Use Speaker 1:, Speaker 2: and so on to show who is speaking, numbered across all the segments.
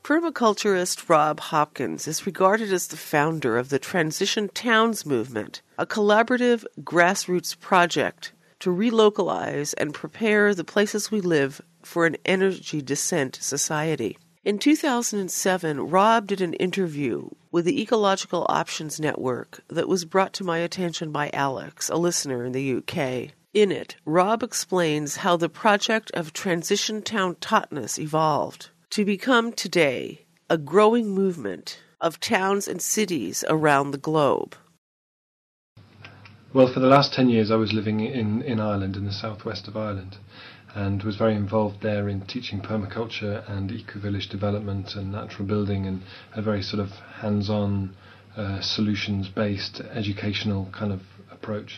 Speaker 1: Permaculturist Rob Hopkins is regarded as the founder of the Transition Towns movement, a collaborative grassroots project to relocalize and prepare the places we live for an energy descent society. In 2007, Rob did an interview with the Ecological Options Network that was brought to my attention by Alex, a listener in the UK. In it, Rob explains how the project of Transition Town Totnes evolved to become today a growing movement of towns and cities around the globe.
Speaker 2: Well, for the last 10 years I was living in Ireland, in the southwest of Ireland, and was very involved there in teaching permaculture and eco-village development and natural building, and a very sort of hands-on, solutions-based educational kind of approach.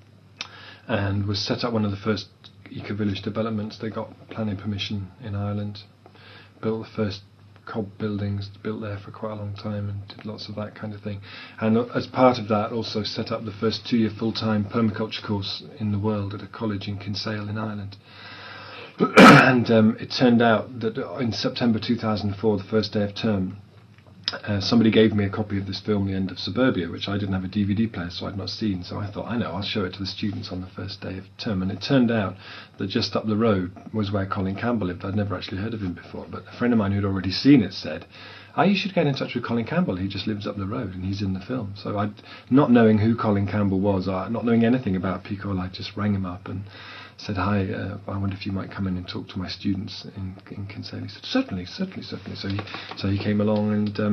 Speaker 2: And was set up one of the first eco-village developments. They got planning permission in Ireland, built the first cob buildings, built there for quite a long time, and did lots of that kind of thing. And as part of that, also set up the first 2-year full-time permaculture course in the world at a college in Kinsale in Ireland. And it turned out that in September 2004, the first day of term, somebody gave me a copy of this film, The End of Suburbia, which I didn't have a DVD player, so I'd not seen. So I thought, I know, I'll show it to the students on the first day of term. And it turned out that just up the road was where Colin Campbell lived. I'd never actually heard of him before, but a friend of mine who'd already seen it said, you should get in touch with Colin Campbell. He just lives up the road and he's in the film. So I, not knowing who Colin Campbell was, not knowing anything about Picol, I just rang him up and said, hi, I wonder if you might come in and talk to my students in Kinsale. He said, certainly. So he came along,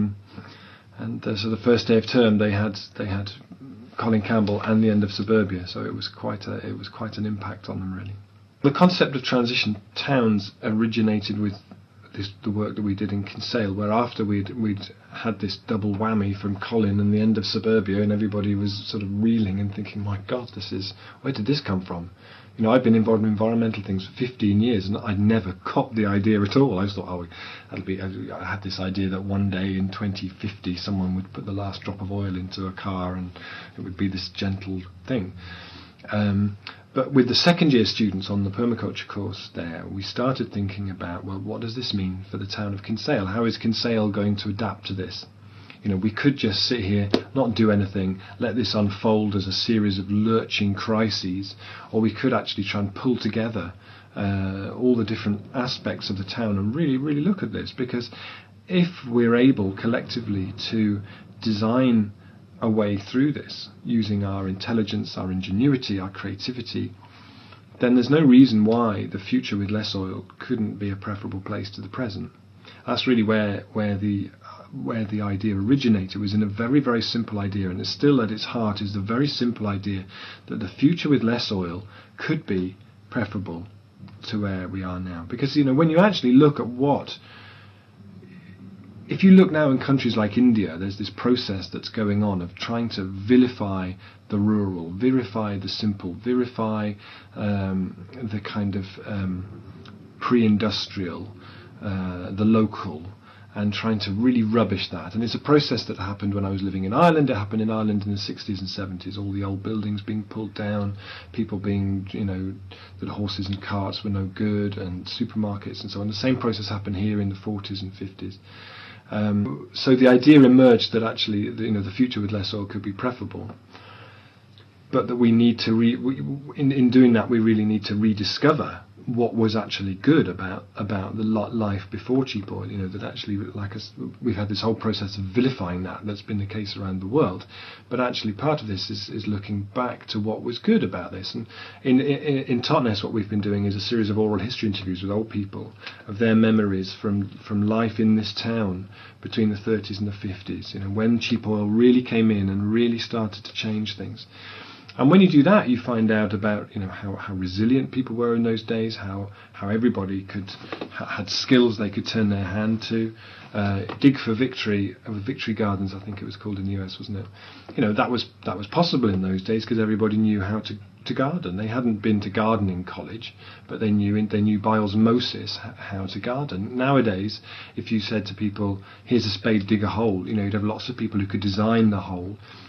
Speaker 2: and so the first day of term they had Colin Campbell and The End of Suburbia. So it was quite an impact on them, really. The concept of transition towns originated with the work that we did in Kinsale, where after we'd had this double whammy from Colin and The End of Suburbia, and everybody was sort of reeling and thinking, my God, where did this come from? You know, I've been involved in environmental things for 15 years, and I'd never copped the idea at all. I just thought, I had this idea that one day in 2050 someone would put the last drop of oil into a car and it would be this gentle thing. But with the second year students on the permaculture course there, we started thinking about, well, what does this mean for the town of Kinsale? How is Kinsale going to adapt to this? You know, we could just sit here, not do anything, let this unfold as a series of lurching crises, or we could actually try and pull together all the different aspects of the town and really, really look at this. Because if we're able collectively to design a way through this, using our intelligence, our ingenuity, our creativity, then there's no reason why the future with less oil couldn't be a preferable place to the present. That's really where the idea originated, was in a very, very simple idea, and it's still at its heart is the very simple idea that the future with less oil could be preferable to where we are now. Because, you know, when you actually look at if you look now in countries like India, there's this process that's going on of trying to vilify the rural, vilify the simple, vilify the kind of pre-industrial, the local, and trying to really rubbish that. And it's a process that happened when I was living in Ireland. It happened in Ireland in the 60s and 70s, all the old buildings being pulled down, people being, you know, that horses and carts were no good, and supermarkets and so on. The same process happened here in the 40s and 50s. So the idea emerged that actually, you know, the future with less oil could be preferable, but that we need to in doing that, we really need to rediscover what was actually good about the life before cheap oil. You know, that actually, we've had this whole process of vilifying that's been the case around the world, but actually part of this is looking back to what was good about this. And in Totnes, what we've been doing is a series of oral history interviews with old people of their memories from life in this town between the 30s and the 50s, you know, when cheap oil really came in and really started to change things. And when you do that, you find out about, you know, how resilient people were in those days, how everybody had skills they could turn their hand to. Dig for Victory, Victory Gardens, I think it was called in the US, wasn't it? You know, that was possible in those days because everybody knew how to garden. They hadn't been to gardening college, but they knew by osmosis how to garden. Nowadays, if you said to people, here's a spade, dig a hole, you know, you'd have lots of people who could design the hole,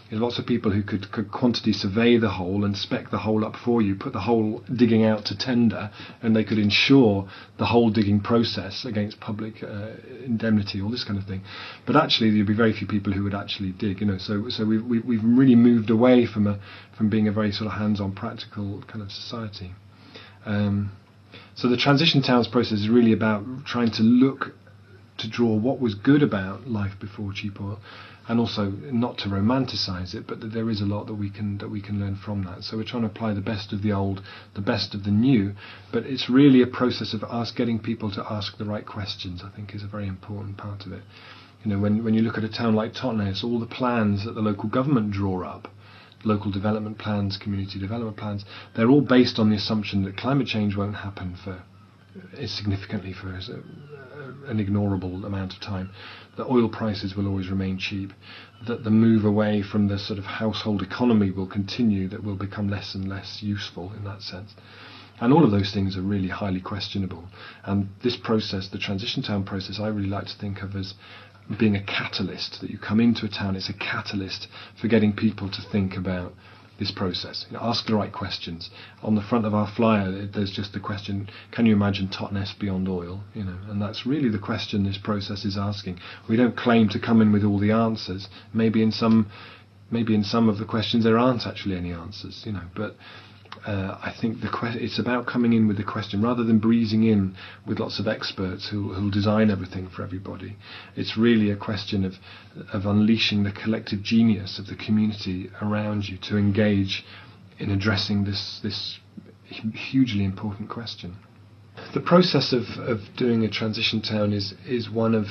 Speaker 2: There's lots of people who could quantity survey the hole and spec the hole up for you, put the hole digging out to tender, and they could insure the whole digging process against public indemnity, all this kind of thing. But actually, there'd be very few people who would actually dig. So we've really moved away from being a very sort of hands-on, practical kind of society. So the Transition Towns process is really about trying to draw what was good about life before cheap oil, and also not to romanticize it, but that there is a lot that we can learn from that. So we're trying to apply the best of the old, the best of the new, but it's really a process of getting people to ask the right questions, I think, is a very important part of it. When you look at a town like Totnes, all the plans that the local government draw up, local development plans, community development plans, they're all based on the assumption that climate change won't happen significantly for an ignorable amount of time, that oil prices will always remain cheap, that the move away from the sort of household economy will continue, that will become less and less useful in that sense. And all of those things are really highly questionable. And this process, the Transition Town process, I really like to think of as being a catalyst, that you come into a town, it's a catalyst for getting people to think about this process. Ask the right questions. On the front of our flyer, there's just the question, can you imagine Totnes beyond oil? And that's really the question this process is asking. We don't claim to come in with all the answers. Maybe in some of the questions there aren't actually any answers, but I think it's about coming in with the question rather than breezing in with lots of experts who'll design everything for everybody. It's really a question of unleashing the collective genius of the community around you to engage in addressing this hugely important question. The process of doing a transition town is one of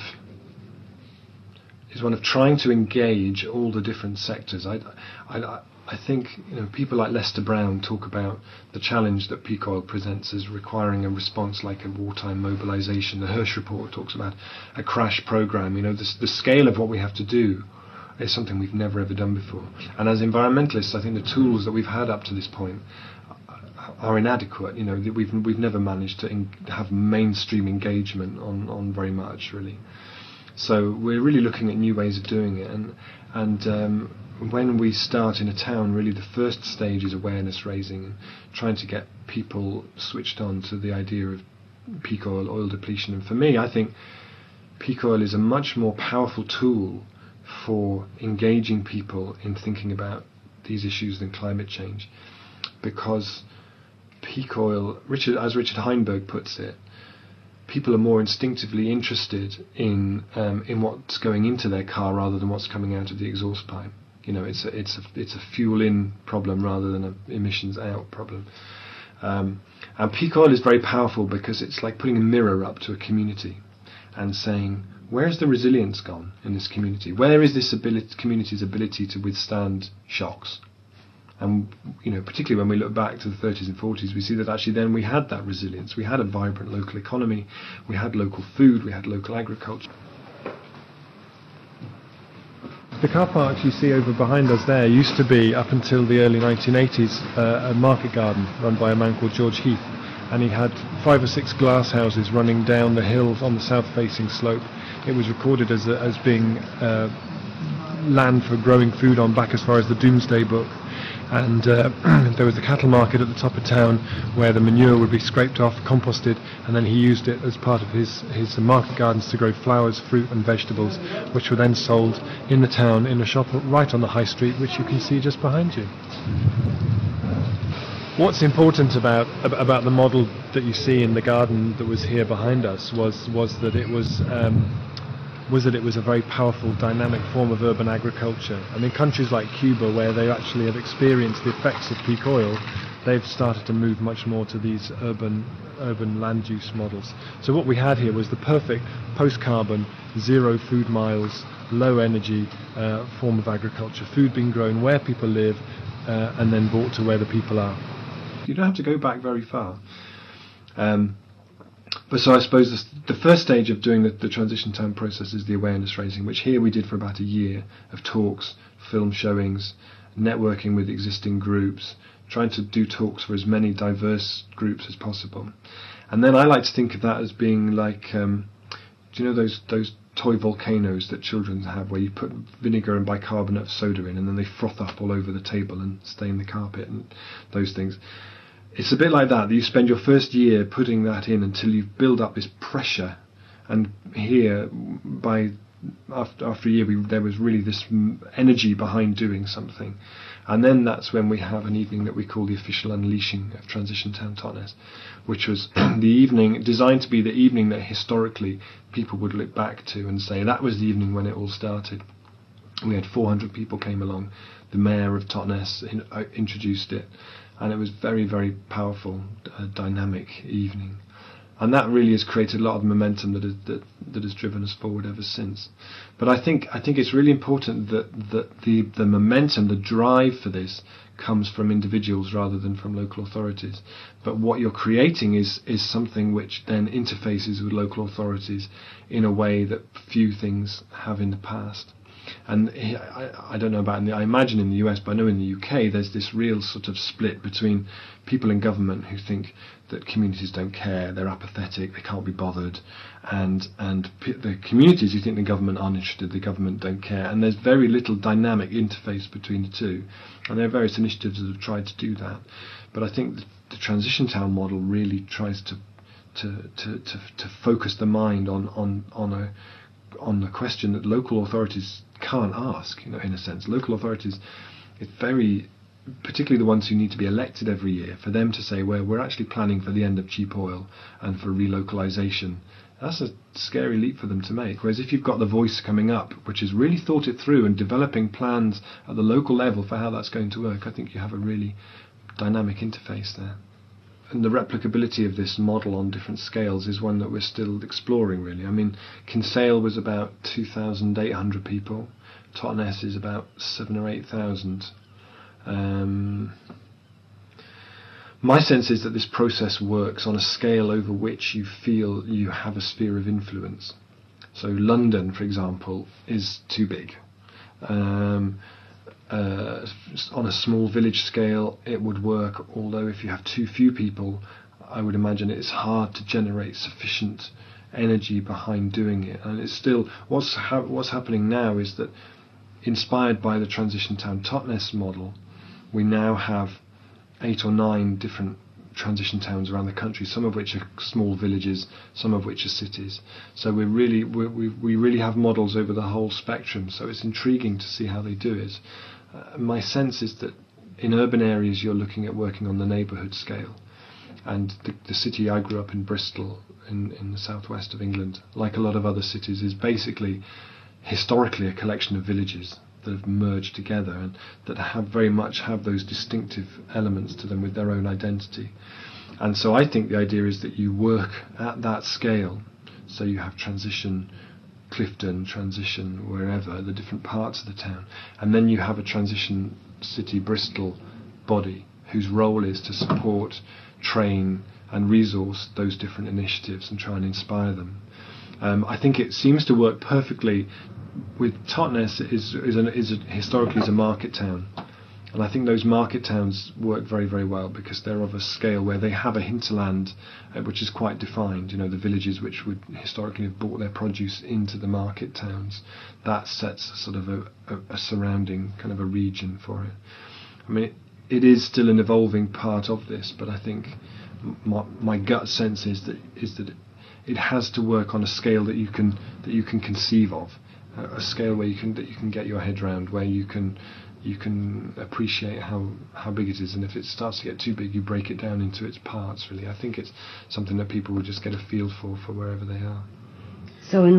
Speaker 2: trying to engage all the different sectors. I think people like Lester Brown talk about the challenge that peak oil presents as requiring a response like a wartime mobilization. The Hirsch report talks about a crash program. The scale of what we have to do is something we've never ever done before. And as environmentalists, I think the tools that we've had up to this point are inadequate. We've never managed to have mainstream engagement on very much, really. So we're really looking at new ways of doing it, and when we start in a town, really the first stage is awareness raising and trying to get people switched on to the idea of peak oil depletion. And for me, I think peak oil is a much more powerful tool for engaging people in thinking about these issues than climate change, because peak oil, as Richard Heinberg puts it, people are more instinctively interested in what's going into their car rather than what's coming out of the exhaust pipe. It's a fuel in problem rather than an emissions out problem. And peak oil is very powerful because it's like putting a mirror up to a community and saying, where's the resilience gone in this community? Where is this community's ability to withstand shocks? And particularly when we look back to the 30s and 40s, we see that actually then we had that resilience. We had a vibrant local economy, we had local food, we had local agriculture. The car parks you see over behind us there used to be, up until the early 1980s, a market garden run by a man called George Heath, and he had 5 or 6 glass houses running down the hill on the south-facing slope. It was recorded as being land for growing food on back as far as the Doomsday Book. And there was a cattle market at the top of town where the manure would be scraped off, composted, and then he used it as part of his market gardens to grow flowers, fruit and vegetables, which were then sold in the town in a shop right on the high street, which you can see just behind you. What's important about the model that you see in the garden that was here behind us was that it was a very powerful, dynamic form of urban agriculture. And in countries like Cuba, where they actually have experienced the effects of peak oil, they've started to move much more to these urban land use models. So what we had here was the perfect post-carbon, 0 food miles, low energy form of agriculture. Food being grown where people live and then brought to where the people are. You don't have to go back very far. But so I suppose the first stage of doing the transition town process is the awareness raising, which here we did for about a year of talks, film showings, networking with existing groups, trying to do talks for as many diverse groups as possible. And then I like to think of that as being like, do you know those toy volcanoes that children have, where you put vinegar and bicarbonate of soda in, and then they froth up all over the table and stain the carpet and those things. It's a bit like that you spend your first year putting that in until you build up this pressure. And here, after a year, there was really this energy behind doing something. And then that's when we have an evening that we call the official unleashing of Transition Town Totnes, which was the evening designed to be the evening that historically people would look back to and say that was the evening when it all started. We had 400 people came along. The mayor of Totnes introduced it, and it was very, very powerful, dynamic evening. And that really has created a lot of momentum that has driven us forward ever since. But I think it's really important that the momentum, the drive for this, comes from individuals rather than from local authorities. But what you're creating is something which then interfaces with local authorities in a way that few things have in the past. And I don't know about I imagine in the US, but I know in the UK there's this real sort of split between people in government who think that communities don't care, they're apathetic, they can't be bothered, and the communities who think the government aren't interested, the government don't care, and there's very little dynamic interface between the two. And there are various initiatives that have tried to do that, but I think the Transition Town model really tries to focus the mind on the question that local authorities can't ask, in a sense. Local authorities, it's very, particularly the ones who need to be elected every year, for them to say, well, we're actually planning for the end of cheap oil and for relocalisation. That's a scary leap for them to make. Whereas if you've got the voice coming up, which has really thought it through and developing plans at the local level for how that's going to work, I think you have a really dynamic interface there. And the replicability of this model on different scales is one that we're still exploring, really. I mean, Kinsale was about 2,800 people. Totnes is about 7,000 or 8,000. My sense is that this process works on a scale over which you feel you have a sphere of influence. So London, for example, is too big. On a small village scale it would work, although if you have too few people, I would imagine it's hard to generate sufficient energy behind doing it. And it's still, what's happening now is that, inspired by the Transition Town Totnes model, we now have 8 or 9 different transition towns around the country, some of which are small villages, some of which are cities. So we really have models over the whole spectrum, so it's intriguing to see how they do it. My sense is that in urban areas you're looking at working on the neighbourhood scale, and the city I grew up in, Bristol, in the southwest of England, like a lot of other cities, is basically historically a collection of villages that have merged together and that very much have those distinctive elements to them with their own identity. And so I think the idea is that you work at that scale, so you have transition Clifton, transition wherever, the different parts of the town, and then you have a transition city Bristol body whose role is to support, train and resource those different initiatives and try and inspire them. I think it seems to work perfectly with Totnes. Historically is a market town, and I think those market towns work very, very well because they're of a scale where they have a hinterland which is quite defined. The villages which would historically have brought their produce into the market towns, that sets sort of a surrounding kind of a region for it. I mean, it is still an evolving part of this, but I think my gut sense is that it has to work on a scale that you can conceive of, a scale where you can get your head around, where you can appreciate how big it is, and if it starts to get too big, you break it down into its parts. Really, I think it's something that people will just get a feel for wherever they are.
Speaker 3: So in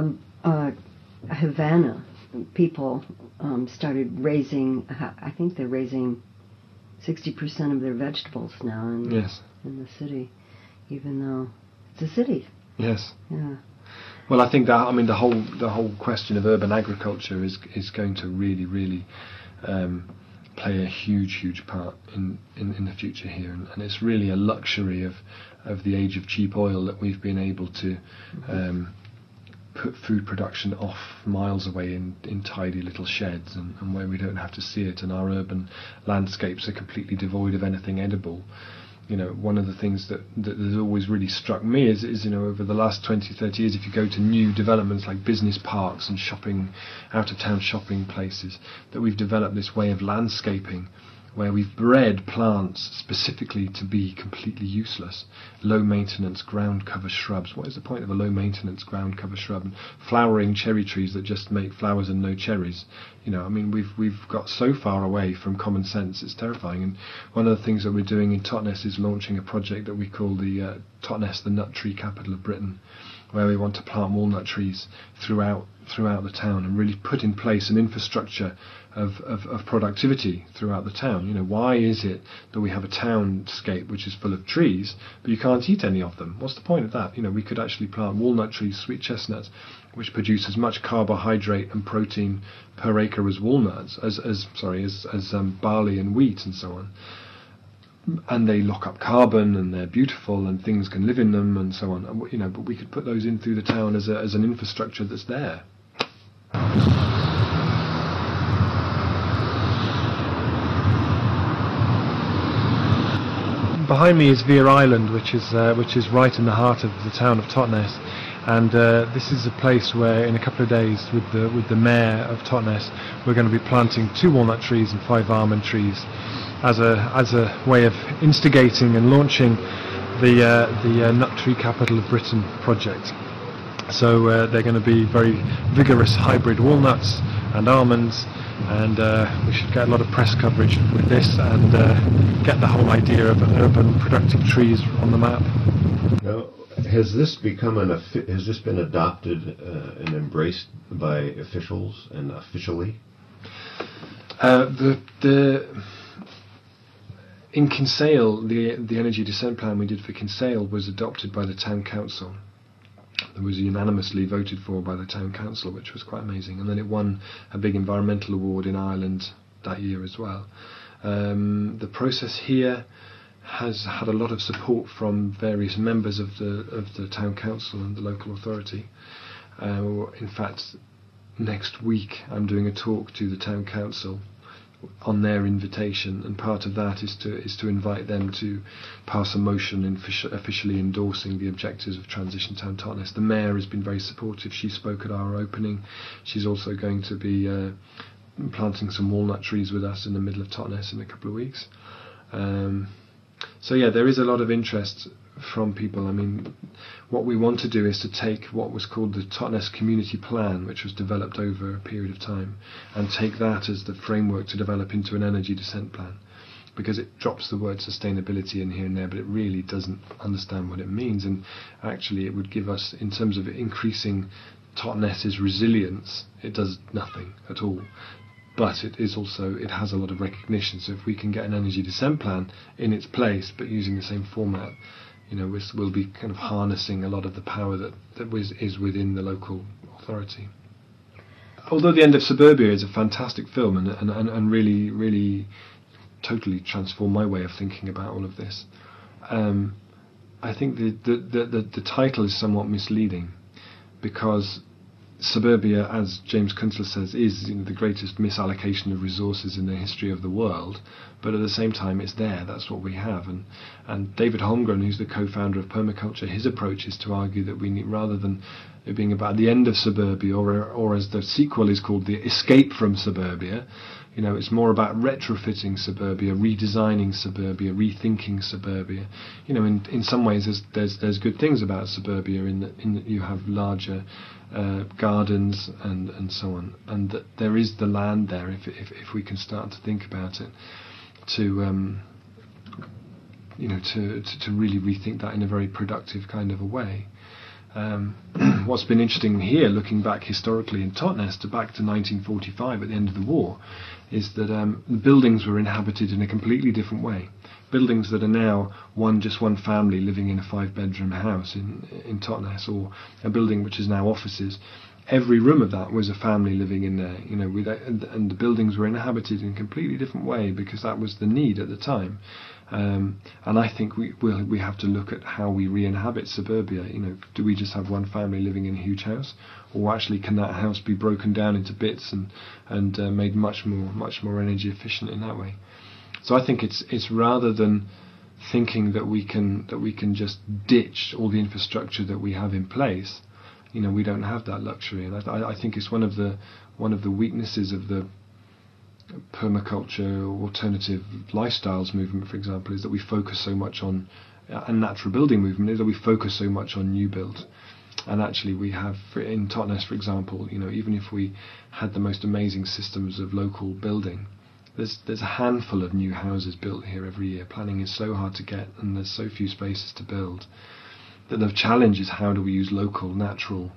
Speaker 3: Havana, people started raising. I think they're raising 60% of their vegetables now in the city, even though it's a city.
Speaker 2: Yes.
Speaker 3: Yeah.
Speaker 2: Well, I think that the whole question of urban agriculture is going to really play a huge part in the future here, and it's really a luxury of the age of cheap oil that we've been able to put food production off miles away in tidy little sheds, and where we don't have to see it, and our urban landscapes are completely devoid of anything edible. one of the things that has always really struck me is over the last 20, 30 years, if you go to new developments like business parks and shopping, out-of-town shopping places, that we've developed this way of landscaping where we've bred plants specifically to be completely useless. Low maintenance ground cover shrubs. What is the point of a low maintenance ground cover shrub? And flowering cherry trees that just make flowers and no cherries. We've got so far away from common sense, it's terrifying. And one of the things that we're doing in Totnes is launching a project that we call the Totnes, the nut tree capital of Britain, where we want to plant walnut trees throughout the town and really put in place an infrastructure of productivity throughout the town. Why is it that we have a townscape which is full of trees, but you can't eat any of them? What's the point of that? We could actually plant walnut trees, sweet chestnuts, which produce as much carbohydrate and protein per acre as walnuts, as barley and wheat and so on. And they lock up carbon, and they're beautiful, and things can live in them, and so on. But we could put those in through the town as an infrastructure that's there. Behind me is Veer Island, which is right in the heart of the town of Totnes, and this is a place where in a couple of days, with the mayor of Totnes, we're going to be planting 2 walnut trees and 5 almond trees, as a way of instigating and launching the Nut Tree Capital of Britain project. So they're going to be very vigorous hybrid walnuts and almonds, and we should get a lot of press coverage with this and get the whole idea of urban productive trees on the map.
Speaker 4: Now, has this been adopted and embraced by officials and officially?
Speaker 2: In Kinsale, the energy descent plan we did for Kinsale was adopted by the town council. It was unanimously voted for by the town council, which was quite amazing. And then it won a big environmental award in Ireland that year as well. The process here has had a lot of support from various members of the town council and the local authority. In fact, next week I'm doing a talk to the town council on their invitation, and part of that is to invite them to pass a motion officially endorsing the objectives of Transition Town Totnes. The mayor has been very supportive. She spoke at our opening. She's also going to be planting some walnut trees with us in the middle of Totnes in a couple of weeks. So yeah, there is a lot of interest from people. I mean, what we want to do is to take what was called the Totnes Community Plan, which was developed over a period of time, and take that as the framework to develop into an energy descent plan, because it drops the word sustainability in here and there, but it really doesn't understand what it means. And actually it would give us, in terms of increasing Totnes's resilience, it does nothing at all. But it has a lot of recognition. So if we can get an energy descent plan in its place, but using the same format, we'll be kind of harnessing a lot of the power that is within the local authority. Although The End of Suburbia is a fantastic film and really, really totally transformed my way of thinking about all of this, I think the title is somewhat misleading, because suburbia, as James Kunstler says, is the greatest misallocation of resources in the history of the world, but at the same time it's there, that's what we have. And David Holmgren, who's the co-founder of permaculture, his approach is to argue that we need, rather than it being about the end of suburbia, or as the sequel is called, the escape from suburbia, it's more about retrofitting suburbia, redesigning suburbia, rethinking suburbia. In some ways there's good things about suburbia in that you have larger gardens and so on, and that there is the land there if we can start to think about it, to really rethink that in a very productive kind of a way. What's been interesting here, looking back historically in Totnes back to 1945 at the end of the war, is that the buildings were inhabited in a completely different way. Buildings that are now just one family living in a 5-bedroom house in Totnes, or a building which is now offices. Every room of that was a family living in there, and the buildings were inhabited in a completely different way because that was the need at the time. And I think we have to look at how we re-inhabit suburbia. Do we just have one family living in a huge house, or actually can that house be broken down into bits and made much more energy efficient in that way? So I think it's rather than thinking that we can just ditch all the infrastructure that we have in place. We don't have that luxury, and I think it's one of the weaknesses of the permaculture alternative lifestyles movement, for example, is that we focus so much on, and natural building movement is that we focus so much on new build. And actually we have, in Totnes, for example, even if we had the most amazing systems of local building, there's a handful of new houses built here every year. Planning is so hard to get, and there's so few spaces to build, that the challenge is how do we use local, natural,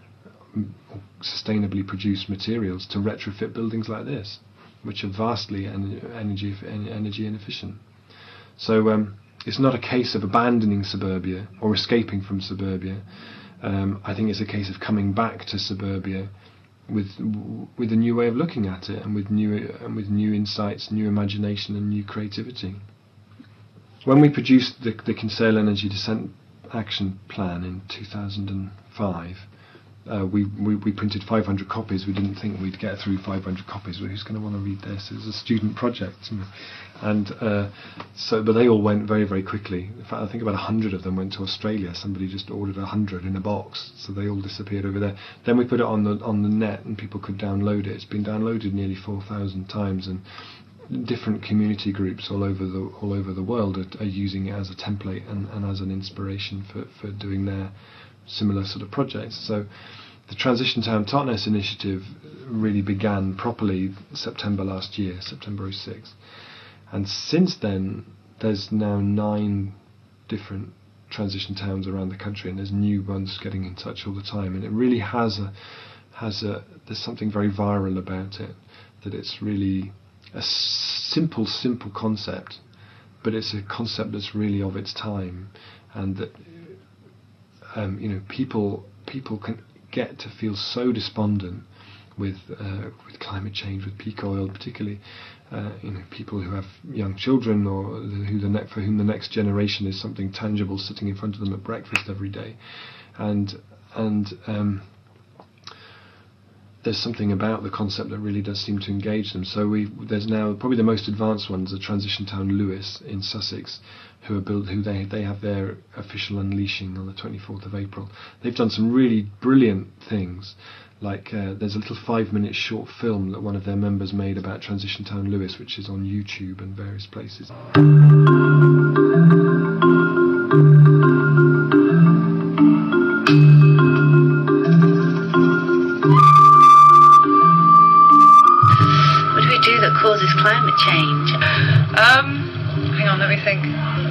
Speaker 2: sustainably produced materials to retrofit buildings like this, which are vastly energy inefficient. So it's not a case of abandoning suburbia or escaping from suburbia. I think it's a case of coming back to suburbia with a new way of looking at it, and with new insights, new imagination, and new creativity. When we produced the Kinsale Energy Descent Action Plan in 2005, we printed 500 copies. We didn't think we'd get through 500 copies. Well, who's going to want to read this? It was a student project, and but they all went very, very quickly. In fact, I think about 100 of them went to Australia. Somebody just ordered 100 in a box, so they all disappeared over there. Then we put it on the net, and people could download it. It's been downloaded nearly 4,000 times, and different community groups all over the world are using it as a template and as an inspiration for doing their similar sort of projects. So the Transition Town Totnes initiative really began properly September last year, September 06. And since then, there's now 9 different transition towns around the country, and there's new ones getting in touch all the time. And it really there's something very viral about it, that it's really a simple concept, but it's a concept that's really of its time, and that people can get to feel so despondent with climate change, with peak oil, particularly people who have young children, or for whom the next generation is something tangible sitting in front of them at breakfast every day, and there's something about the concept that really does seem to engage them. So there's now probably the most advanced ones, the Transition Town Lewes in Sussex, who they have their official unleashing on the 24th of April. They've done some really brilliant things, like there's a little 5-minute short film that one of their members made about Transition Town Lewes, which is on YouTube and various places.
Speaker 5: Causes climate change. Hang on, let me think.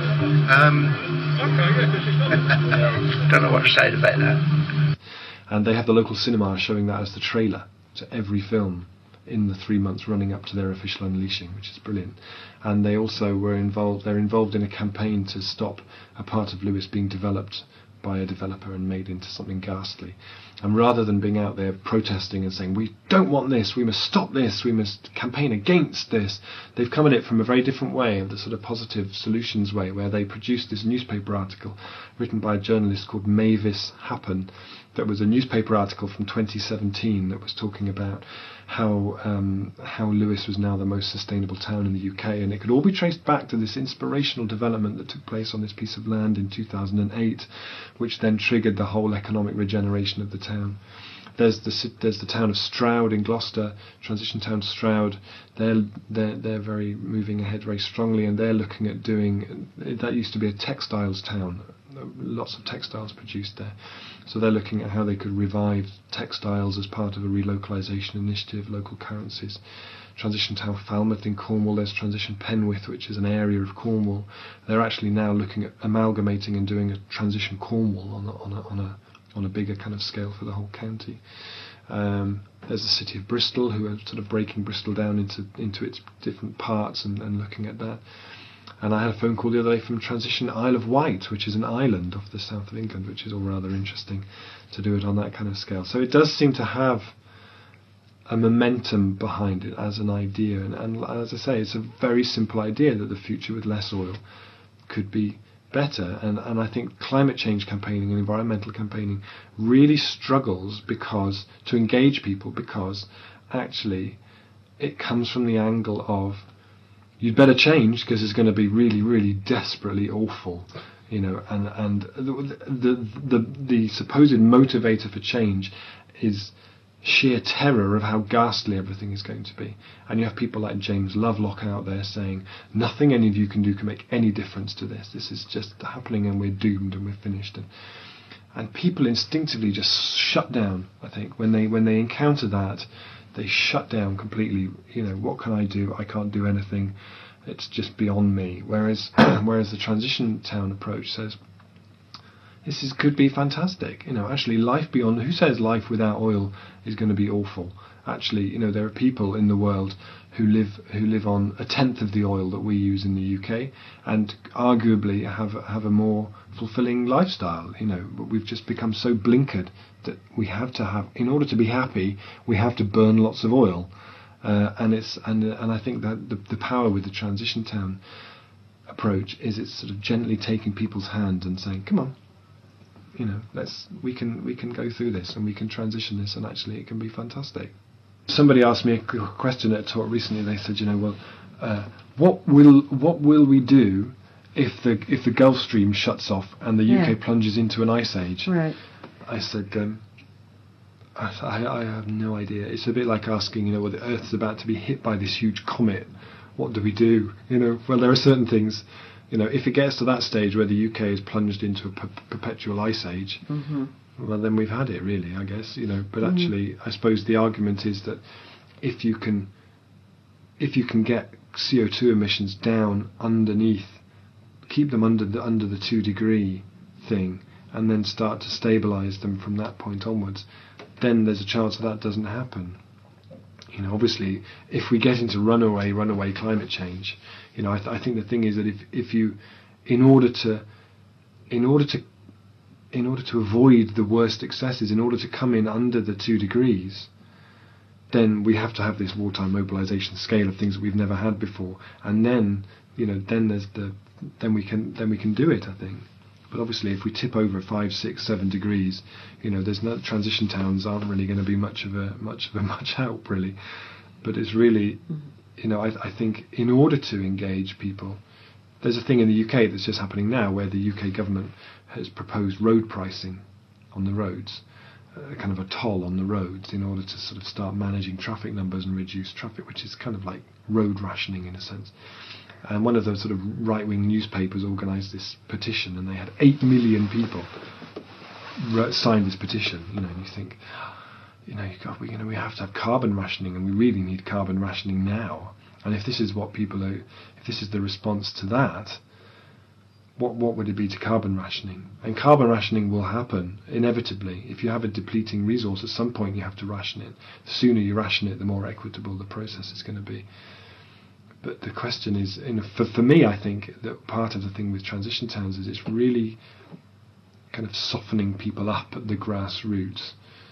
Speaker 5: Don't know what to say about that.
Speaker 2: And they have the local cinema showing that as the trailer to every film in the 3 months running up to their official unleashing, which is brilliant. And they also they're involved in a campaign to stop a part of Lewes being developed by a developer and made into something ghastly. And rather than being out there protesting and saying, we don't want this, we must stop this, we must campaign against this, they've come at it from a very different way, of the sort of positive solutions way, where they produced this newspaper article written by a journalist called Mavis Happen, that was a newspaper article from 2017 that was talking about how Lewes was now the most sustainable town in the UK, and it could all be traced back to this inspirational development that took place on this piece of land in 2008, which then triggered the whole economic regeneration of the town. There's the town of Stroud in Gloucester, Transition Town Stroud. They're very moving ahead very strongly, and they're looking at doing. That used to be a textiles town. Lots of textiles produced there, so they're looking at how they could revive textiles as part of a relocalisation initiative, local currencies. Transition Town Falmouth in Cornwall, there's Transition Penwith, which is an area of Cornwall. They're actually now looking at amalgamating and doing a Transition Cornwall on a bigger kind of scale for the whole county. There's the city of Bristol, who are sort of breaking Bristol down into its different parts and looking at that. And I had a phone call the other day from Transition Isle of Wight, which is an island off the south of England, which is all rather interesting to do it on that kind of scale. So it does seem to have a momentum behind it as an idea. And as I say, it's a very simple idea that the future with less oil could be better. And I think climate change campaigning and environmental campaigning really struggles to engage people, because actually it comes from the angle of you'd better change because it's going to be really, really desperately awful, you know. And the supposed motivator for change is sheer terror of how ghastly everything is going to be. And you have people like James Lovelock out there saying nothing any of you can do can make any difference to this. This is just happening and we're doomed and we're finished. And people instinctively just shut down. I think when they encounter that, they shut down completely. You know, what can I do? I can't do anything. It's just beyond me. Whereas the transition town approach says, could be fantastic. You know, actually, life beyond. Who says life without oil is going to be awful? Actually, you know, there are people in the world who live on 1/10 of the oil that we use in the UK, and arguably have a more fulfilling lifestyle. You know, but we've just become so blinkered that we have to have, in order to be happy, we have to burn lots of oil, and I think that the power with the transition town approach is it's sort of gently taking people's hand and saying, come on. You know, we can go through this and we can transition this, and actually it can be fantastic. Somebody asked me a question at a talk recently. They said, you know, well, what will we do if the Gulf Stream shuts off and the UK plunges into an ice age?
Speaker 3: Right.
Speaker 2: I said, I have no idea. It's a bit like asking, you know, well, the Earth's about to be hit by this huge comet. What do we do? You know, well, there are certain things. You know, if it gets to that stage where the UK is plunged into a perpetual ice age, well, then we've had it, really, I guess. You know, but actually, I suppose the argument is that if you can get CO2 emissions down underneath, keep them under the 2 degree thing, and then start to stabilise them from that point onwards, then there's a chance that doesn't happen. You know, obviously, if we get into runaway climate change, you know, I think the thing is that if you, in order to avoid the worst excesses, in order to come in under the 2 degrees, then we have to have this wartime mobilisation scale of things that we've never had before, and then, you know, then we can do it, I think. But obviously, if we tip over 5, 6, 7 degrees, you know, there's no transition towns aren't really going to be much help, really. But it's really, you know, I think in order to engage people, there's a thing in the UK that's just happening now where the UK government has proposed road pricing on the roads, kind of a toll on the roads in order to sort of start managing traffic numbers and reduce traffic, which is kind of like road rationing in a sense. And one of the sort of right-wing newspapers organised this petition, and they had 8 million people sign this petition. You know, and you think, you know, we have to have carbon rationing, and we really need carbon rationing now. And if this is what people are, if this is the response to that, what would it be to carbon rationing? And carbon rationing will happen inevitably. If you have a depleting resource, at some point you have to ration it. The sooner you ration it, the more equitable the process is going to be. But the question is, you know, for me, I think that part of the thing with transition towns is it's really kind of softening people up at the grassroots,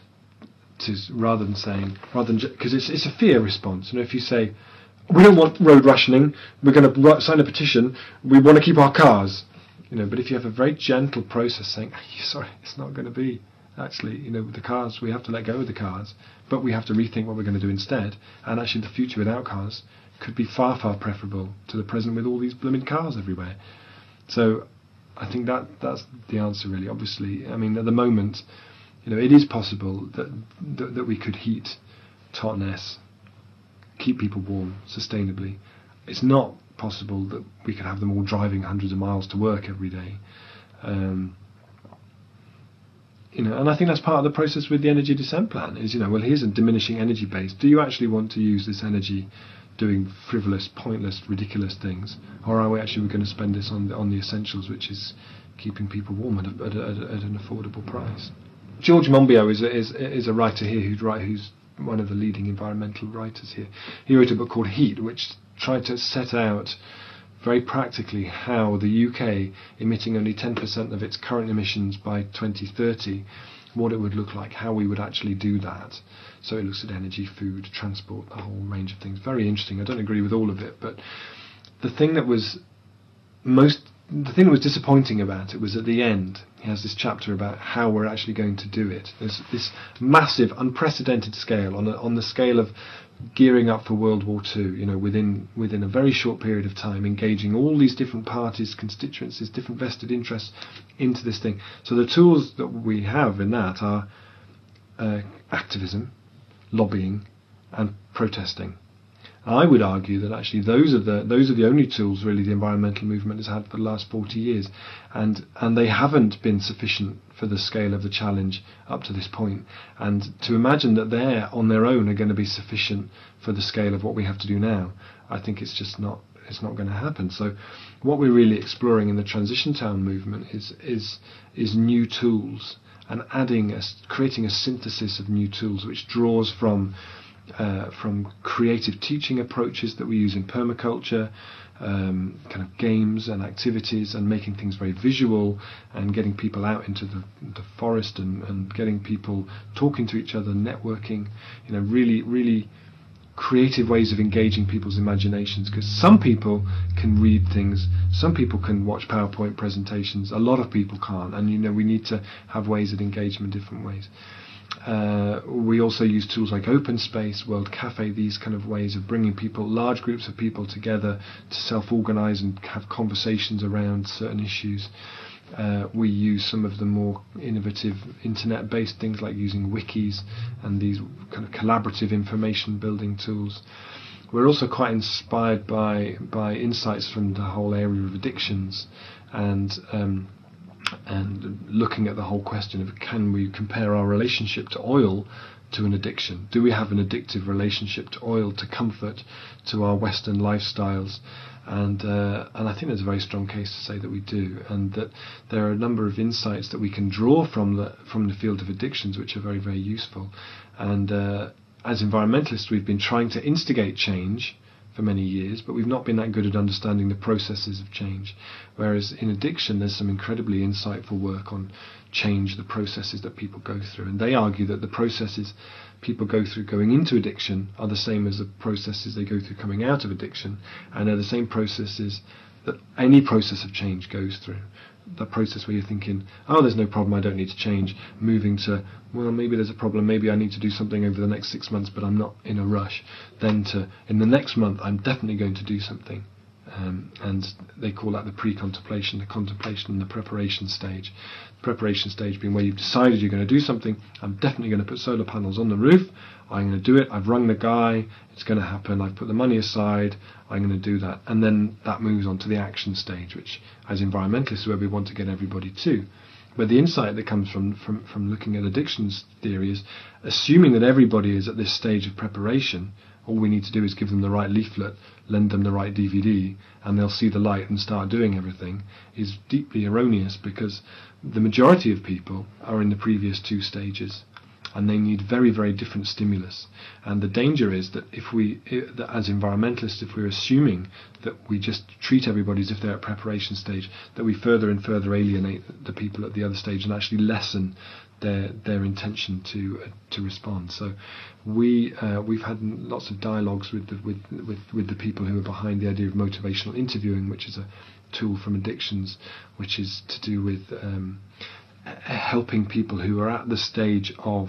Speaker 2: rather than because it's a fear response. You know, if you say we don't want road rationing, we're going to sign a petition, we want to keep our cars, you know. But if you have a very gentle process saying, sorry, it's not going to be. Actually, you know, with the cars, we have to let go of the cars, but we have to rethink what we're going to do instead. And actually, the future without cars could be far, far preferable to the present with all these blooming cars everywhere. So I think that's the answer, really. Obviously, I mean, at the moment, you know, it is possible that we could heat Totnes, keep people warm sustainably. It's not possible that we could have them all driving hundreds of miles to work every day. You know, and I think that's part of the process with the energy descent plan is, you know, well, here's a diminishing energy base. Do you actually want to use this energy doing frivolous, pointless, ridiculous things, or are we actually going to spend this on the essentials, which is keeping people warm at an affordable price? George Monbiot is a writer here who's one of the leading environmental writers here. He wrote a book called Heat, which tried to set out very practically how the UK, emitting only 10% of its current emissions by 2030, what it would look like, how we would actually do that. So it looks at energy, food, transport, the whole range of things. Very interesting. I don't agree with all of it, but the thing that was most the thing that was disappointing about it was at the end, he has this chapter about how we're actually going to do it. There's this massive, unprecedented scale, on the scale of gearing up for World War II, within a very short period of time, engaging all these different parties, constituencies, different vested interests into this thing. So the tools that we have in that are activism, lobbying, and protesting. I would argue that actually those are the only tools really the environmental movement has had for the last 40 years, and they haven't been sufficient for the scale of the challenge up to this point. And to imagine that they on their own are going to be sufficient for the scale of what we have to do now, I think it's just not. It's not going to happen. So, what we're really exploring in the Transition Town movement is new tools, and creating a synthesis of new tools which draws from creative teaching approaches that we use in permaculture, kind of games and activities, and making things very visual, and getting people out into the forest and getting people talking to each other, networking, really creative ways of engaging people's imaginations, because some people can read things, some people can watch PowerPoint presentations, a lot of people can't, and we need to have ways of engagement in different ways. We also use tools like Open Space, World Cafe, these kind of ways of bringing large groups of people together to self-organise and have conversations around certain issues. We use some of the more innovative internet-based things like using wikis and these kind of collaborative information building tools. We're also quite inspired by insights from the whole area of addictions, and looking at the whole question of, can we compare our relationship to oil to an addiction? Do we have an addictive relationship to oil, to comfort, to our Western lifestyles? And I think there's a very strong case to say that we do, and that there are a number of insights that we can draw from the field of addictions which are very, very useful. And as environmentalists, we've been trying to instigate change for many years, but we've not been that good at understanding the processes of change. Whereas in addiction, there's some incredibly insightful work on change, the processes that people go through. And they argue that the processes people go through going into addiction are the same as the processes they go through coming out of addiction, and they're the same processes that any process of change goes through. The process where you're thinking, oh, there's no problem, I don't need to change, moving to, well, maybe there's a problem, maybe I need to do something over the next 6 months, but I'm not in a rush, then to, in the next month, I'm definitely going to do something. And they call that the pre-contemplation, the contemplation and the preparation stage. The preparation stage being where you've decided you're going to do something. I'm definitely going to put solar panels on the roof. I'm going to do it. I've rung the guy. It's going to happen. I've put the money aside. I'm going to do that. And then that moves on to the action stage, which as environmentalists is where we want to get everybody to. But the insight that comes from looking at addictions theory is assuming that everybody is at this stage of preparation. All we need to do is give them the right leaflet, lend them the right DVD, and they'll see the light and start doing everything, is deeply erroneous, because the majority of people are in the previous two stages, and they need very, very different stimulus. And the danger is that that as environmentalists, if we're assuming that we just treat everybody as if they're at preparation stage, that we further and further alienate the people at the other stage and actually lessen their intention to respond. So we've had lots of dialogues with the people who are behind the idea of motivational interviewing, which is a tool from addictions, which is to do with helping people who are at the stage of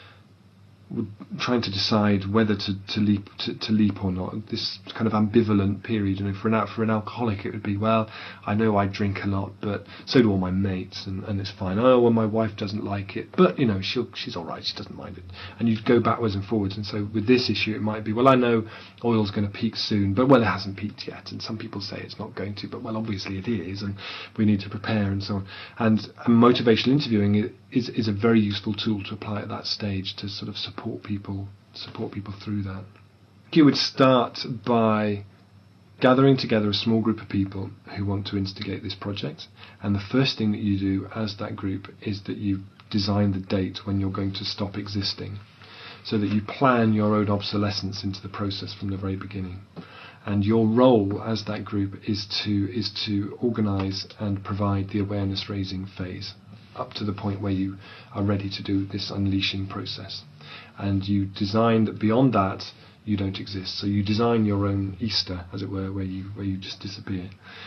Speaker 2: trying to decide whether to leap or not. This kind of ambivalent period. For an alcoholic, it would be, well, I know I drink a lot, but so do all my mates, and it's fine. Oh, well, my wife doesn't like it, but she's all right. She doesn't mind it. And you go backwards and forwards. And so with this issue, it might be, well, I know oil's going to peak soon, but well, it hasn't peaked yet. And some people say it's not going to, but well, obviously it is, and we need to prepare and so on. And motivational interviewing is a very useful tool to apply at that stage to sort of support people through that. You would start by gathering together a small group of people who want to instigate this project, and the first thing that you do as that group is that you design the date when you're going to stop existing, so that you plan your own obsolescence into the process from the very beginning. And your role as that group is to organise and provide the awareness raising phase up to the point where you are ready to do this unleashing process. And you design that beyond that you don't exist. So you design your own Easter, as it were, where you just disappear.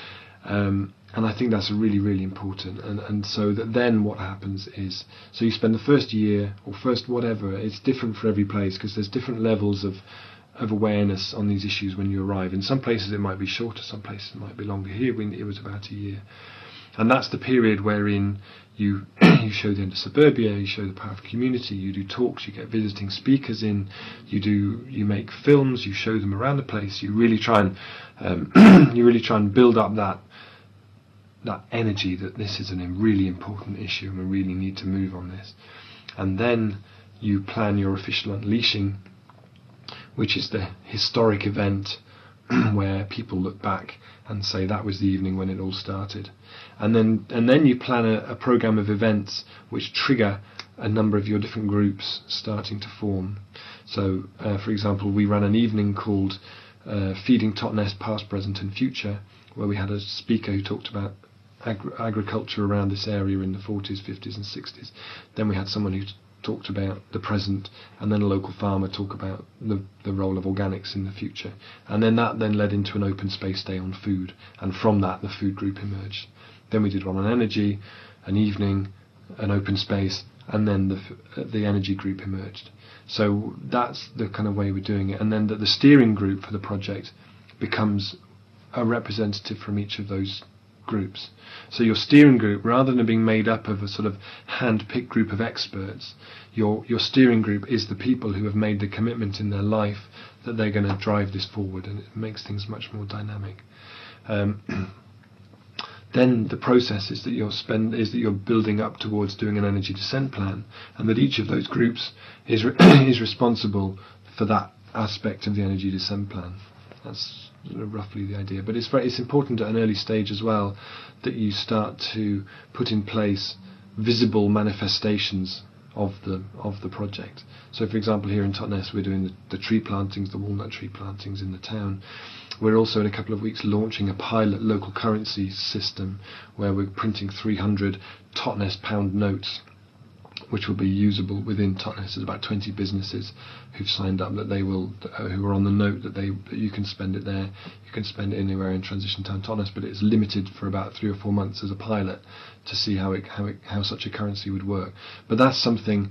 Speaker 2: And I think that's really, really important. And so that then what happens is, so you spend the first year or first whatever, it's different for every place because there's different levels of awareness on these issues when you arrive. In some places it might be shorter, some places it might be longer. Here it was about a year. And that's the period wherein you show the end of suburbia, you show the power of community, you do talks, you get visiting speakers in, you make films, you show them around the place, you really try and build up that energy that this is a really important issue and we really need to move on this. And then you plan your official unleashing, which is the historic event where people look back and say that was the evening when it all started. And then you plan a program of events which trigger a number of your different groups starting to form. So, for example, we ran an evening called Feeding Totnes Past, Present and Future, where we had a speaker who talked about agriculture around this area in the 40s, 50s and 60s. Then we had someone who talked about the present, and then a local farmer talk about the role of organics in the future. And then that then led into an open space day on food, and from that the food group emerged. Then we did one on energy, an evening, an open space, and then the energy group emerged. So that's the kind of way we're doing it. And then the steering group for the project becomes a representative from each of those groups. So your steering group, rather than being made up of a sort of hand-picked group of experts, your steering group is the people who have made the commitment in their life that they're going to drive this forward, and it makes things much more dynamic. Then the process is that you're building up towards doing an energy descent plan, and that each of those groups is responsible for that aspect of the energy descent plan. That's roughly the idea. But it's important at an early stage as well that you start to put in place visible manifestations of the project. So, for example, here in Totnes we're doing the tree plantings, the walnut tree plantings in the town. We're also in a couple of weeks launching a pilot local currency system where we're printing 300 Totnes pound notes, which will be usable within Totnes. There's about 20 businesses who've signed up that they will, who are on the note that you can spend it there. You can spend it anywhere in Transition Town Totnes, but it's limited for about 3 or 4 months as a pilot to see how such a currency would work. But that's something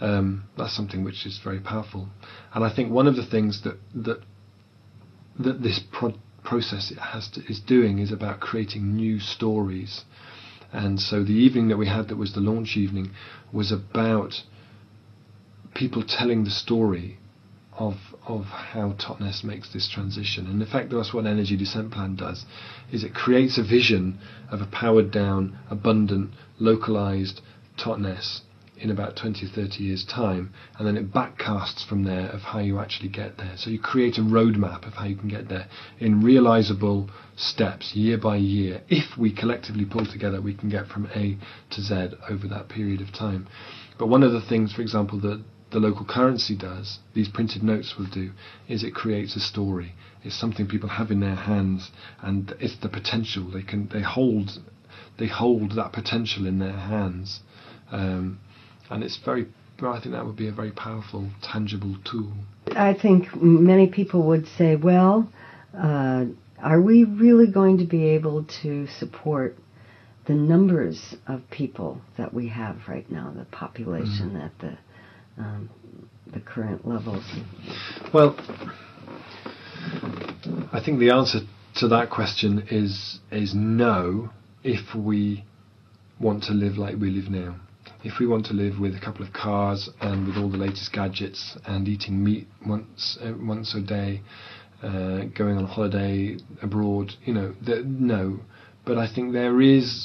Speaker 2: which is very powerful. And I think one of the things that this process is doing is about creating new stories. And so the evening that we had, that was the launch evening, was about people telling the story of how Totnes makes this transition. And in fact, that's what Energy Descent Plan does, is it creates a vision of a powered down, abundant, localised Totnes in about 20 or 30 years' time, and then it backcasts from there of how you actually get there. So you create a roadmap of how you can get there in realisable steps, year by year. If we collectively pull together, we can get from A to Z over that period of time. But one of the things, for example, that the local currency does, these printed notes will do, is it creates a story. It's something people have in their hands, and it's the potential. They hold that potential in their hands. And it's I think that would be a very powerful, tangible tool.
Speaker 3: I think many people would say, well, are we really going to be able to support the numbers of people that we have right now, the population at the current levels?
Speaker 2: Well, I think the answer to that question is no, if we want to live like we live now. If we want to live with a couple of cars and with all the latest gadgets and eating meat once a day, going on holiday abroad, no. But I think there is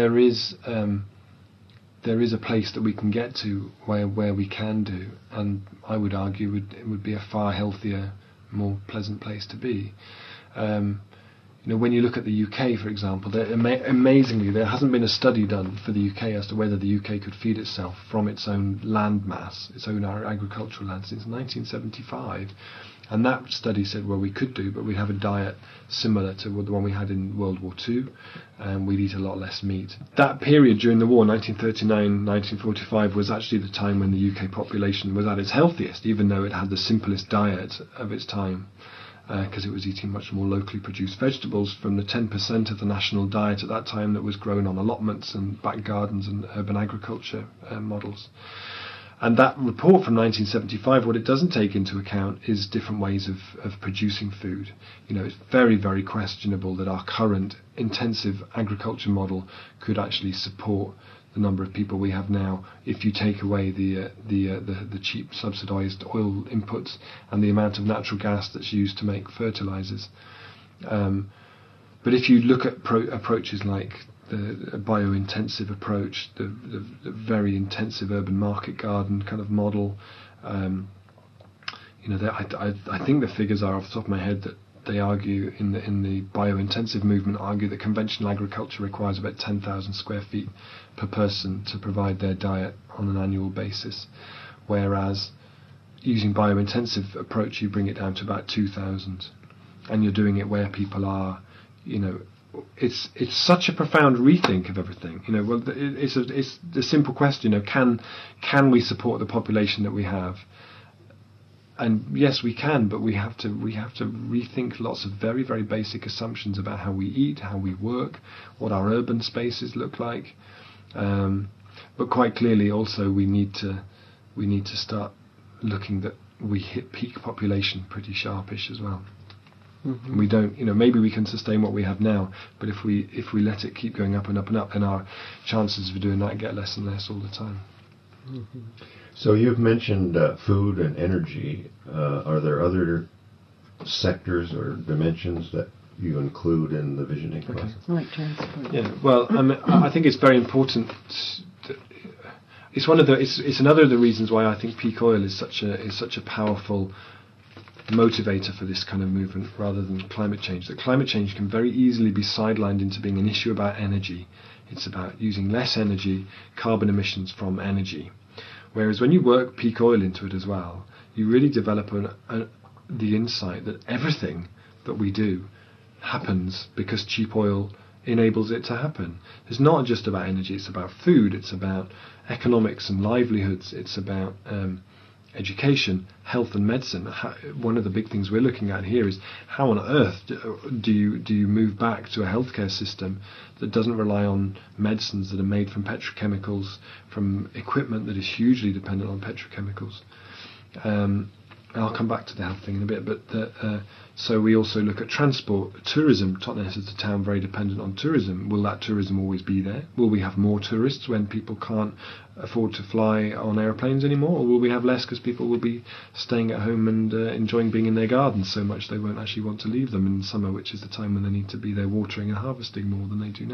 Speaker 2: a place that we can get to where we can do, and I would argue it would be a far healthier, more pleasant place to be. When you look at the UK, for example, amazingly, there hasn't been a study done for the UK as to whether the UK could feed itself from its own land mass, its own agricultural land, since 1975. And that study said, well, we could do, but we'd have a diet similar to the one we had in World War II, and we'd eat a lot less meat. That period during the war, 1939, 1945, was actually the time when the UK population was at its healthiest, even though it had the simplest diet of its time. because it was eating much more locally produced vegetables from the 10% of the national diet at that time that was grown on allotments and back gardens and urban agriculture models. And that report from 1975, what it doesn't take into account is different ways of producing food. It's very, very questionable that our current intensive agriculture model could actually support the number of people we have now if you take away the cheap subsidized oil inputs and the amount of natural gas that's used to make fertilizers. But if you look at approaches like the bio-intensive approach, the very intensive urban market garden kind of model, I think the figures are off the top of my head that they argue in the bio-intensive movement argue that conventional agriculture requires about 10,000 square feet per person to provide their diet on an annual basis, whereas using bio-intensive approach you bring it down to about 2,000, and you're doing it where people are. It's such a profound rethink of everything. Well, it's a simple question. Can we support the population that we have? And yes, we can, but we have to rethink lots of very, very basic assumptions about how we eat, how we work, what our urban spaces look like. But quite clearly, also we need to start looking that we hit peak population pretty sharpish as well. Mm-hmm. We don't, maybe we can sustain what we have now, but if we let it keep going up and up and up, then our chances of doing that get less and less all the time.
Speaker 4: Mm-hmm. So you've mentioned food and energy. Are there other sectors or dimensions that you include in the visioning process?
Speaker 3: Like transport.
Speaker 2: Yeah. Well, I think it's very important. It's one of the. It's another of the reasons why I think peak oil is such a powerful motivator for this kind of movement rather than climate change. That climate change can very easily be sidelined into being an issue about energy. It's about using less energy, carbon emissions from energy. Whereas when you work peak oil into it as well, you really develop the insight that everything that we do happens because cheap oil enables it to happen. It's not just about energy, it's about food, it's about economics and livelihoods, it's about education, health and medicine. One of the big things we're looking at here is how on earth do you move back to a healthcare system that doesn't rely on medicines that are made from petrochemicals, from equipment that is hugely dependent on petrochemicals. I'll come back to the health thing in a bit, but so we also look at transport, tourism. Totnes is a town very dependent on tourism. Will that tourism always be there? Will we have more tourists when people can't afford to fly on aeroplanes anymore, or will we have less because people will be staying at home and enjoying being in their gardens so much they won't actually want to leave them in summer, which is the time when they need to be there watering and harvesting more than they do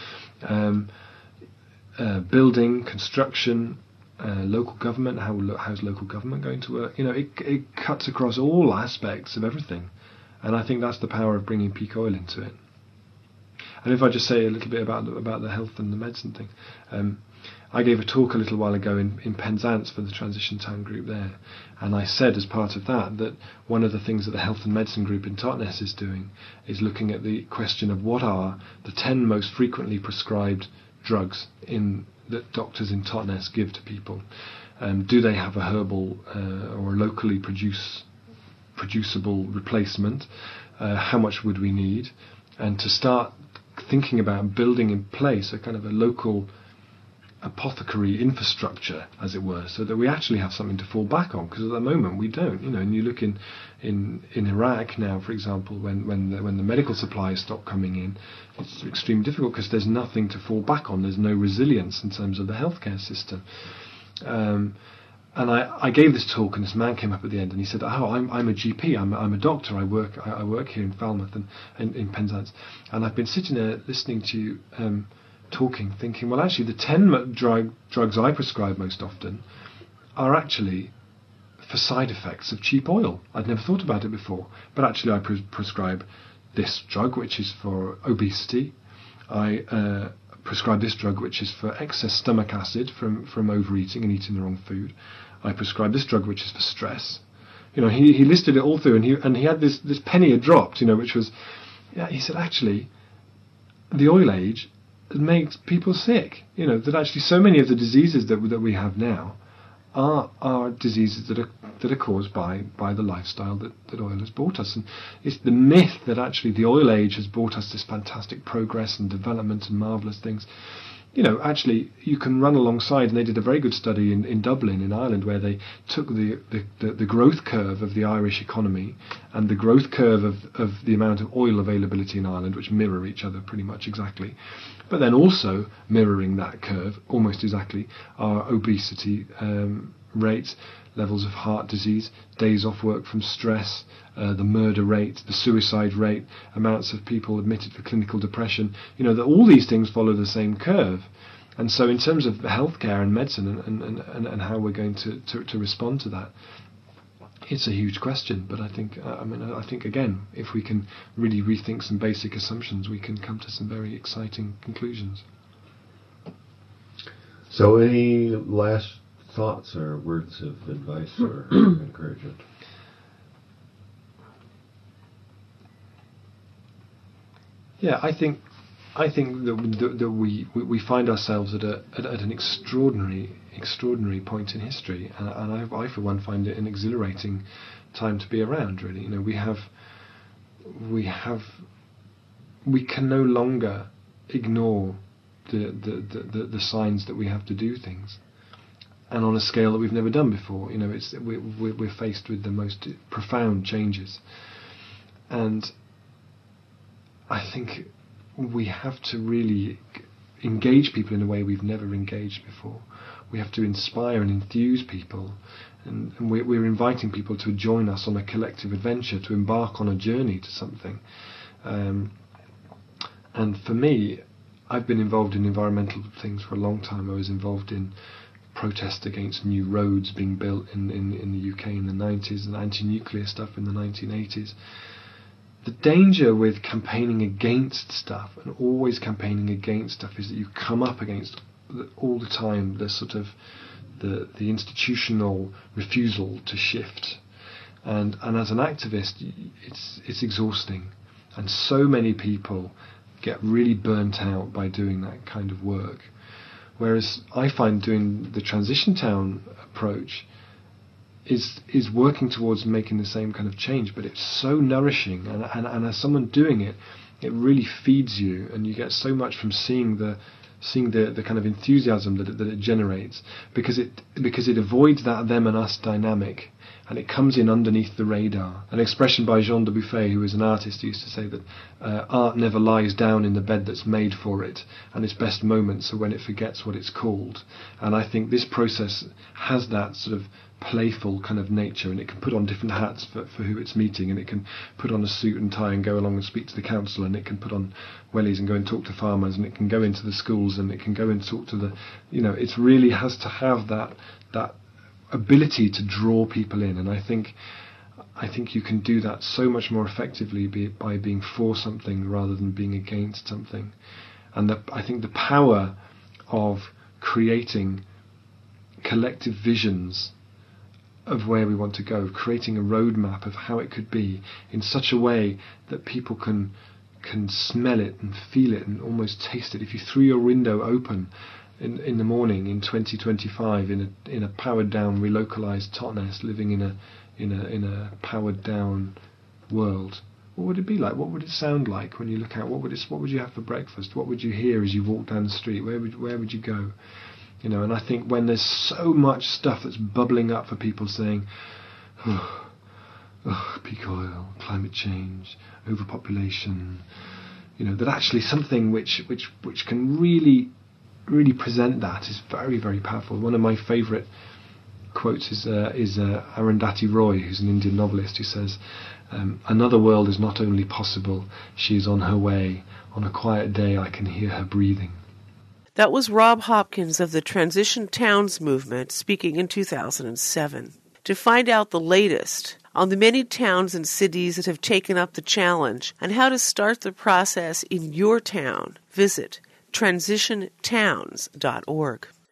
Speaker 2: now. Building, construction, local government, how's local government going to work? It cuts across all aspects of everything, and I think that's the power of bringing peak oil into it. And if I just say a little bit about the health and the medicine thing, I gave a talk a little while ago in Penzance for the Transition Town group there, and I said as part of that one of the things that the health and medicine group in Totnes is doing is looking at the question of what are the 10 most frequently prescribed drugs that doctors in Totnes give to people. Do they have a herbal or a locally producible replacement? How much would we need? And to start thinking about building in place a kind of a local apothecary infrastructure, as it were, so that we actually have something to fall back on, because at the moment we don't. And you look in Iraq now, for example, when the medical supplies stop coming in, it's extremely difficult because there's nothing to fall back on. There's no resilience in terms of the healthcare system. And I gave this talk, and this man came up at the end, and he said, I'm a GP, I'm a doctor, I work here in Falmouth and in Penzance, and I've been sitting there listening to you talking, thinking, well, actually the 10 drugs I prescribe most often are actually for side effects of cheap oil. I'd never thought about it before, but actually I prescribe this drug which is for obesity. I prescribe this drug which is for excess stomach acid from overeating and eating the wrong food. I prescribe this drug which is for stress. He listed it all through, and he had this penny had dropped, which was, he said, actually the oil age makes people sick. That actually so many of the diseases that we have now are diseases that are caused by the lifestyle that oil has brought us. And it's the myth that actually the oil age has brought us this fantastic progress and development and marvellous things. Actually, you can run alongside, and they did a very good study in Dublin, in Ireland, where they took the growth curve of the Irish economy and the growth curve of the amount of oil availability in Ireland, which mirror each other pretty much exactly, but then also mirroring that curve almost exactly are obesity rates, levels of heart disease, days off work from stress, the murder rate, the suicide rate, amounts of people admitted for clinical depression. That all these things follow the same curve. And so in terms of healthcare and medicine and how we're going to respond to that, it's a huge question. But I think again, if we can really rethink some basic assumptions, we can come to some very exciting conclusions.
Speaker 4: So any last thoughts or words of advice or encouragement?
Speaker 2: Yeah, I think that we find ourselves at an extraordinary point in history, and I for one find it an exhilarating time to be around. Really, we can no longer ignore the signs that we have to do things, and on a scale that we've never done before. We're faced with the most profound changes, and I think we have to really engage people in a way we've never engaged before. We have to inspire and enthuse people, and we're inviting people to join us on a collective adventure, to embark on a journey to something. And for me, I've been involved in environmental things for a long time. I was involved in protest against new roads being built in the UK in the 90s, and anti-nuclear stuff in the 1980s. The danger with campaigning against stuff, and always campaigning against stuff, is that you come up against all the time the sort of the institutional refusal to shift, and as an activist, it's exhausting, and so many people get really burnt out by doing that kind of work. Whereas I find doing the Transition Town approach is working towards making the same kind of change, but it's so nourishing, and as someone doing it, it really feeds you, and you get so much from seeing the kind of enthusiasm that it generates, because it avoids that them and us dynamic, and it comes in underneath the radar. An expression by Jean Dubuffet, who was an artist, who used to say that art never lies down in the bed that's made for it, and its best moments are when it forgets what it's called. And I think this process has that sort of playful kind of nature, and it can put on different hats for who it's meeting, and it can put on a suit and tie and go along and speak to the council, and it can put on wellies and go and talk to farmers, and it can go into the schools, and it can go and talk to the, it really has to have that ability to draw people in. And I think you can do that so much more effectively by being for something rather than being against something. And I think the power of creating collective visions of where we want to go, creating a roadmap of how it could be in such a way that people can smell it and feel it and almost taste it. If you threw your window open in the morning in 2025 in a powered down, relocalized Totnes, living in a powered down world, what would it be like? What would it sound like when you look out? What would you have for breakfast? What would you hear as you walk down the street? Where would you go? And I think when there's so much stuff that's bubbling up for people saying, peak oil, climate change, overpopulation, that actually something which can really present that is very, very powerful. One of my favourite quotes is Arundhati Roy, who's an Indian novelist, who says, another world is not only possible, she is on her way. On a quiet day I can hear her breathing.
Speaker 1: That was Rob Hopkins of the Transition Towns movement speaking in 2007. To find out the latest on the many towns and cities that have taken up the challenge and how to start the process in your town, visit transitiontowns.org.